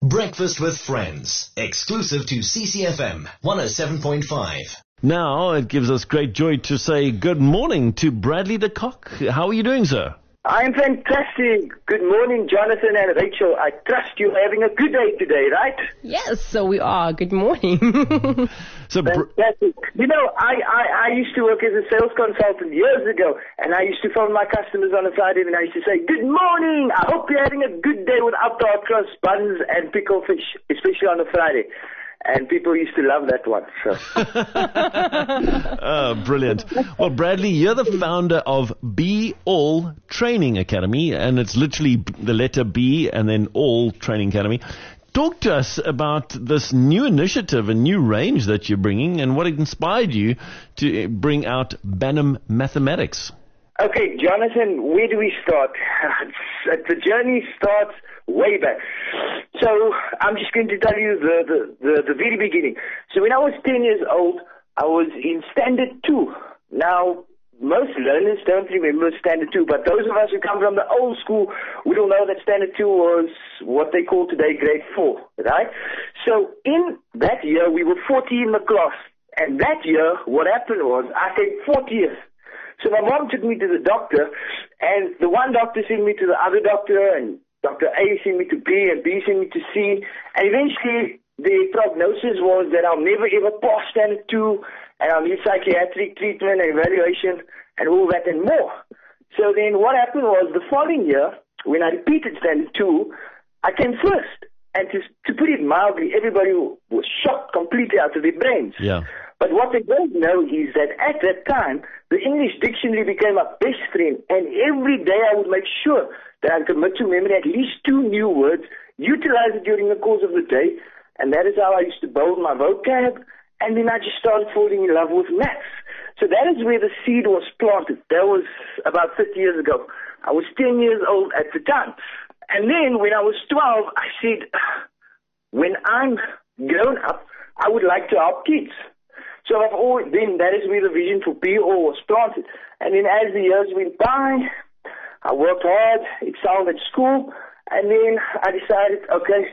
Breakfast with Friends, exclusive to CCFM 107.5. Now it gives us great joy to say good morning to Bradley de Kock. How are you doing, sir? I'm fantastic. Good morning, Jonathan and Rachel. I trust you're having a good day today, right? Yes, so we are. Good morning. Fantastic. You know, I used to work as a sales consultant years ago, and I used to phone my customers on a Friday, and I used to say, good morning. I hope you're having a good day without the hot cross buns and pickle fish, especially on a Friday. And people used to love that one. So. Oh, brilliant. Well, Bradley, you're the founder of Be All Training Academy, and it's literally the letter B and then All Training Academy. Talk to us about this new initiative, a new range that you're bringing, and what inspired you to bring out Bantam Mathematics. Okay, Jonathan, where do we start? The journey starts way back. So I'm just going to tell you the very beginning. So when I was 10 years old, I was in Standard 2. Now, most learners don't remember Standard 2, but those of us who come from the old school, we all know that Standard 2 was what they call today grade 4, right? So in that year, we were 40 in the class. And that year, what happened was I came 40th. So my mom took me to the doctor, and the one doctor sent me to the other doctor, and Dr. A sent me to B, and B sent me to C, and eventually the prognosis was that I'll never ever pass Standard 2, and I'll need psychiatric treatment and evaluation and all that and more. So then what happened was the following year, when I repeated Standard 2, I came first. And to put it mildly, everybody was shocked completely out of their brains. Yeah. But what they don't know is that at that time, the English dictionary became my best friend, and every day I would make sure that I commit to memory at least 2 new words, utilize it during the course of the day, and that is how I used to build my vocab, and then I just started falling in love with maths. So that is where the seed was planted. That was about 30 years ago. I was 10 years old at the time. And then when I was 12, I said, when I'm grown up, I would like to help kids. So then that is where the vision for Be All was planted. And then as the years went by, I worked hard, excelled at school, and then I decided, okay,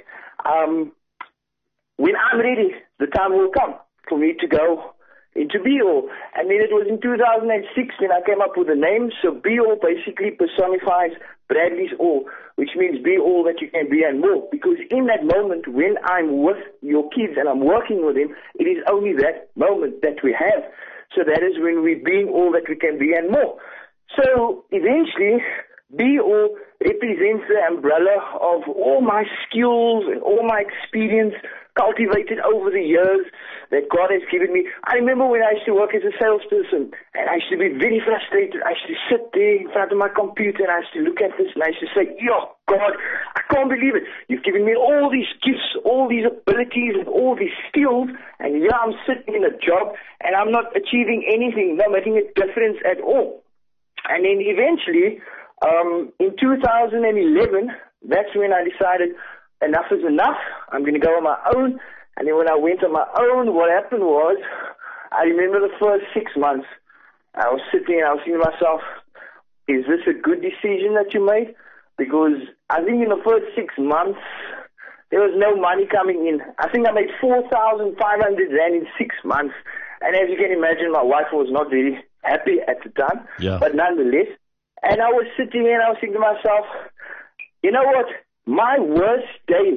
when I'm ready, the time will come for me to go into Be All. And then it was in 2006 when I came up with the name. So Be All basically personifies Bradley's All, which means be all that you can be and more. Because in that moment when I'm with your kids and I'm working with them, it is only that moment that we have. So that is when we're being all that we can be and more. So eventually, Be All represents the umbrella of all my skills and all my experience cultivated over the years that God has given me. I remember when I used to work as a salesperson, and I used to be very frustrated. I used to sit there in front of my computer, and I used to look at this, and I used to say, yo, God, I can't believe it. You've given me all these gifts, all these abilities, and all these skills, and here I'm sitting in a job, and I'm not achieving anything, not making a difference at all. And then eventually, in 2011, that's when I decided enough is enough. I'm going to go on my own. And then when I went on my own, what happened was, I remember the first 6 months, I was sitting and I was thinking to myself, is this a good decision that you made? Because I think in the first 6 months, there was no money coming in. I think I made 4,500 Rand in 6 months. And as you can imagine, my wife was not very happy at the time. Yeah. But nonetheless, and I was sitting there and I was thinking to myself, you know what? My worst day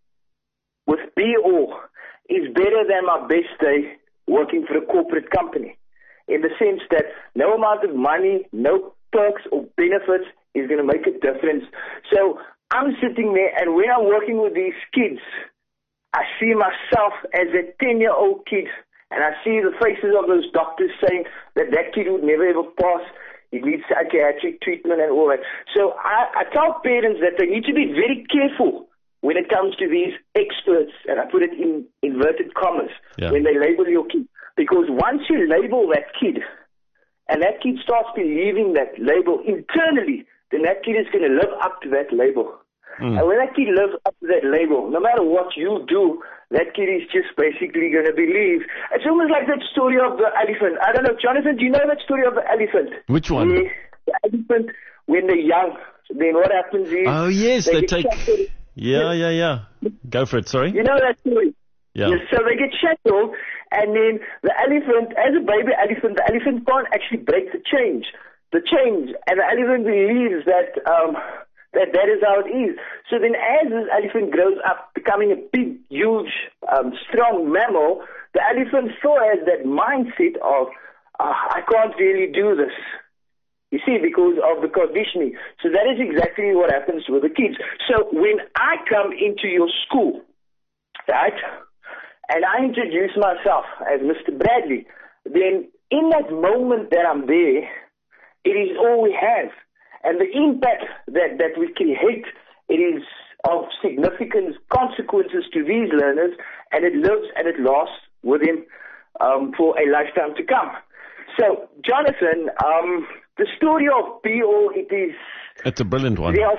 with Be All is better than my best day working for a corporate company, in the sense that no amount of money, no perks or benefits is going to make a difference. So I'm sitting there, and when I'm working with these kids, I see myself as a 10-year-old kid, and I see the faces of those doctors saying that kid would never ever pass. He needs psychiatric treatment and all that. So I tell parents that they need to be very careful when it comes to these experts, and I put it in inverted commas, when they label your kid. Because once you label that kid, and that kid starts believing that label internally, then that kid is going to live up to that label. And when that kid lives up to that label, no matter what you do, that kid is just basically going to believe. It's almost like that story of the elephant. I don't know, Jonathan, do you know that story of the elephant? Which one? The elephant, when they're young, then what happens is... Oh, yes, they take... Yeah. Go for it, sorry. You know that story? Yeah. Yes, so they get shackled, and then the elephant, as a baby elephant, the elephant can't actually break the chain, and the elephant believes that that is how it is. So then as this elephant grows up, becoming a big, huge, strong mammal, the elephant still has that mindset of, I can't really do this. You see, because of the conditioning. So that is exactly what happens with the kids. So when I come into your school, right, and I introduce myself as Mr. Bradley, then in that moment that I'm there, it is all we have. And the impact that we create, it is of significant consequences to these learners, and it lives and it lasts with them for a lifetime to come. So, Jonathan, the story of BO, it's a brilliant one. There are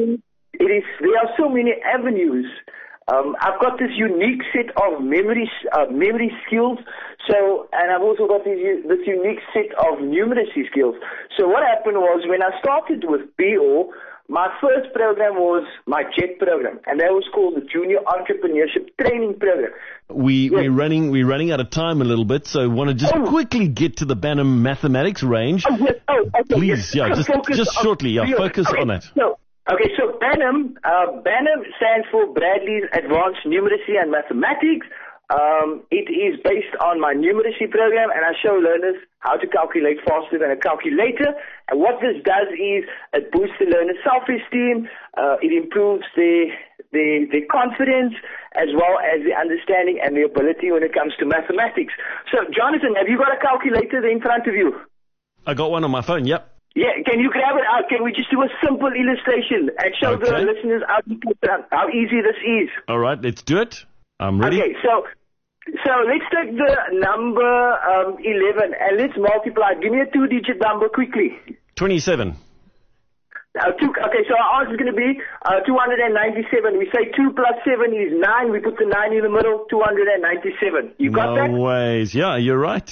so many avenues. I've got this unique set of memory skills. So, and I've also got this unique set of numeracy skills. So what happened was when I started with BO, my first program was my JET program, and that was called the Junior Entrepreneurship Training Program. We're running out of time a little bit, so I want to just quickly get to the BANM mathematics range. Okay. Please, just shortly, focus on that. So BANM stands for Bradley's Advanced Numeracy and Mathematics. It is based on my numeracy program, and I show learners how to calculate faster than a calculator. And what this does is it boosts the learner's self-esteem, it improves their confidence, as well as the understanding and the ability when it comes to mathematics. So, Jonathan, have you got a calculator there in front of you? I got one on my phone, yep. Yeah, can you grab it out? Can we just do a simple illustration and show the listeners how easy this is? All right, let's do it. I'm ready. Okay, so let's take the number 11 and let's multiply. Give me a two-digit number quickly. 27. Okay, so our answer is going to be 297. We say 2 plus 7 is 9. We put the 9 in the middle, 297. You got that? No ways. Yeah, you're right.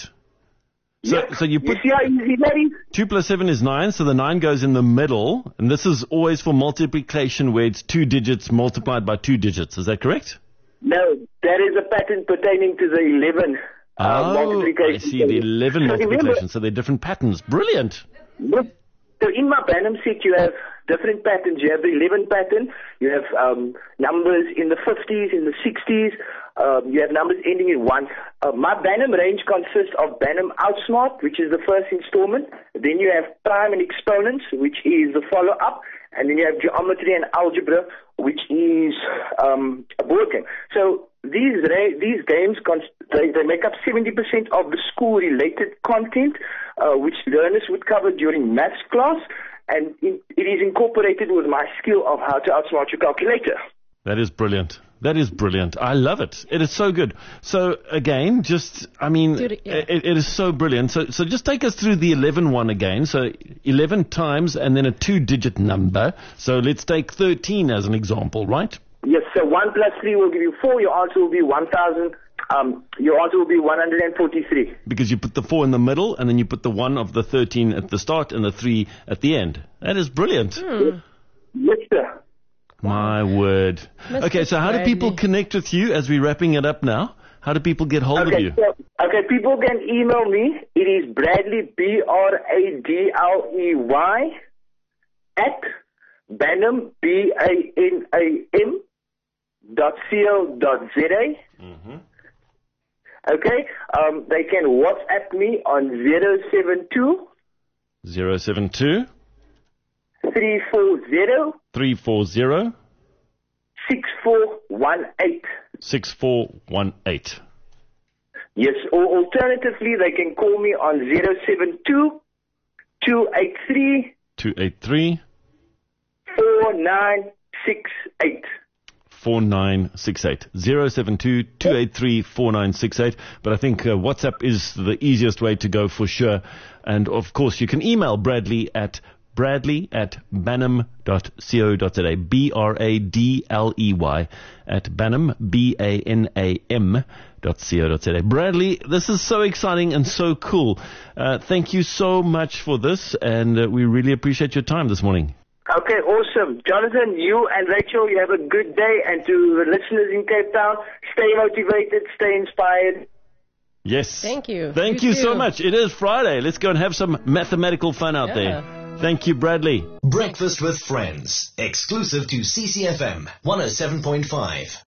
So you put... You see how easy that is? 2 plus 7 is 9, so the 9 goes in the middle, and this is always for multiplication where it's 2 digits multiplied by 2 digits. Is that correct? No, that is a pattern pertaining to the 11 multiplication. I see, the 11 multiplication, so they're different patterns. Brilliant. So in my BANM set, you have different patterns. You have the 11 pattern. You have numbers in the 50s, in the 60s. You have numbers ending in 1. My BANM range consists of BANM Outsmart, which is the first installment. Then you have Prime and Exponents, which is the follow-up. And then you have Geometry and Algebra, which is a board game. So these games, they make up 70% of the school-related content, which learners would cover during maths class, and it is incorporated with my skill of how to outsmart your calculator. That is brilliant. That is brilliant. I love it. It is so good. So again, it is so brilliant. So just take us through the 11 one again. So 11 times and then a 2-digit number. So let's take 13 as an example, right? Yes. So 1 plus 3 will give you 4. Your answer will be 1,000. Your answer will be 143. Because you put the 4 in the middle, and then you put the 1 of the 13 at the start and the 3 at the end. That is brilliant. Yes, sir. My word. Okay, so how do people connect with you as we're wrapping it up now? How do people get hold of you? People can email me. It is Bradley, Bradley, at BANM, BANAM.co.za. Okay, they can WhatsApp me on 072 340 6418. 6418. Yes, or alternatively, they can call me on 072 283 4968. 4968. 072 283 4968. But I think WhatsApp is the easiest way to go for sure. And of course, you can email Bradley at banam.co.za. BRADLEY at banam, BANAM.co.za. Bradley, this is so exciting and so cool. Thank you so much for this, and we really appreciate your time this morning. Okay, awesome. Jonathan, you and Rachel, you have a good day. And to the listeners in Cape Town, stay motivated, stay inspired. Yes. Thank you. Thank You you so too. much. It is Friday. Let's go and have some mathematical fun out there. Thank you, Bradley. Breakfast with Friends. Exclusive to CCFM 107.5.